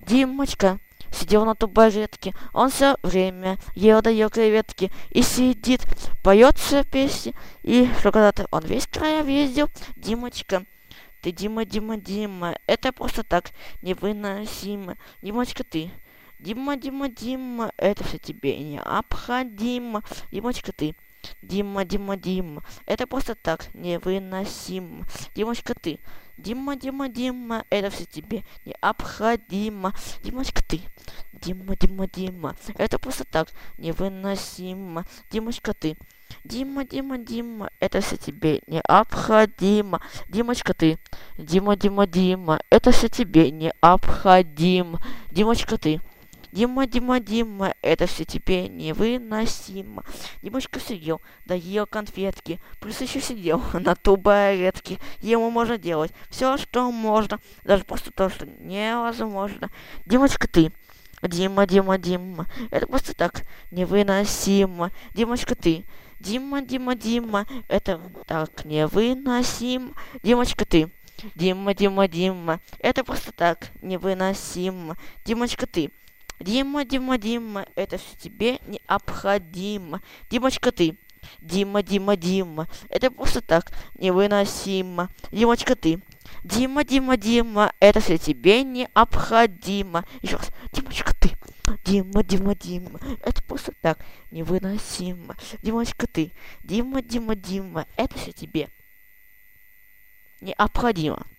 Димочка сидел на табуретке, он все время ел да ел креветки и сидит, поет все песни, и что когда-то он весь края ездил. Димочка, ты Дима, Дима, Дима, это просто так невыносимо. Димочка, ты Дима, Дима, Дима, это все тебе необходимо. Димочка, ты Дима, Дима, Дима, это просто так невыносимо. Димочка, ты Дима, Дима, Дима, это все тебе необходимо. Димочка, ты Дима, Дима, Дима, это просто так невыносимо. Димочка, ты Дима, Дима, Дима, это все тебе необходимо. Димочка, ты Дима, Дима, Дима, это все тебе необходимо. Димочка, ты Дима, Дима, Дима, это все тебе невыносимо. Димочка сидел, да ел конфетки, плюс еще сидел на табуретке. Ему можно делать все, что можно, даже просто то, что невозможно. Димочка, ты Дима, Дима, Дима, это просто так невыносимо. Димочка, ты Дима, Дима, Дима, это так невыносимо. Димочка, ты Дима, Дима, Дима, это просто так невыносимо. Димочка, ты Дима, Дима, Дима, это все тебе необходимо. Димочка, ты Дима, Дима, Дима, это просто так невыносимо. Димочка, ты Дима, Дима, Дима, это все тебе необходимо. Еще раз. Димочка, ты Дима, Дима, Дима, это просто так невыносимо. Димочка, ты Дима, Дима, Дима, это все тебе необходимо.